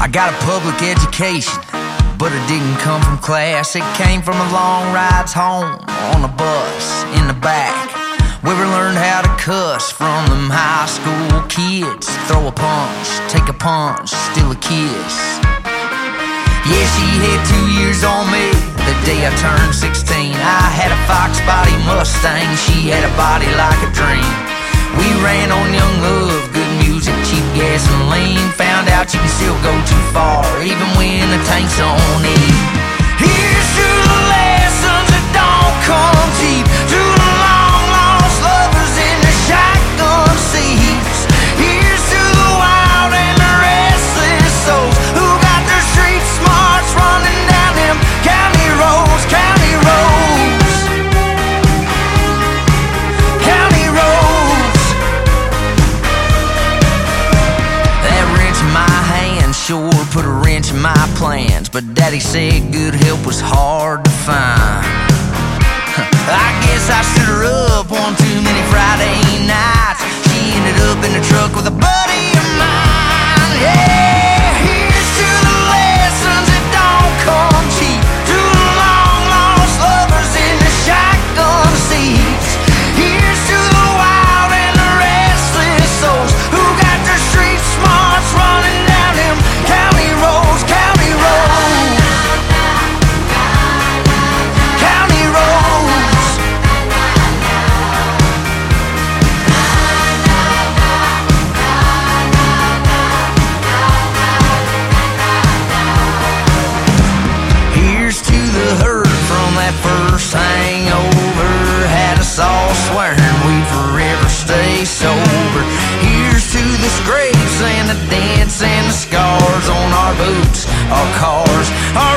I got a public education, but it didn't come from class. It came from a long rides home on a bus in the back, where we learned how to cuss from them high school kids. Throw a punch, take a punch, steal a kiss. Yeah, she had 2 years on me the day I turned 16. I had a Fox body Mustang, she had a body like a dream. We ran on young love, good music, cheap gasoline. Found out you can still go too far, even when the tank's on E. Here's to the lessons that don't come cheap, to the long lost lovers in the shotgun seats. Here's to the wild and the restless souls who got their street smarts running down them county roads, county roads, county roads. That wrench in my hand sure put a wrench in my plans, but Daddy said good help was hard to find. I guess I stood her up one too many Friday nights. She ended up in the truck with a buddy of mine. Yeah, here's to the lessons that don't come cheap, to the long lost lovers in the shotgun seats. Here's to the wild and the restless souls who got their street smarts running down them county roads, county roads, county roads. Here's to the hurt from that first hangover, had us all swearing we'd forever stay sober. Here's to the scrapes and the dents and the scars on our boots, our cars, our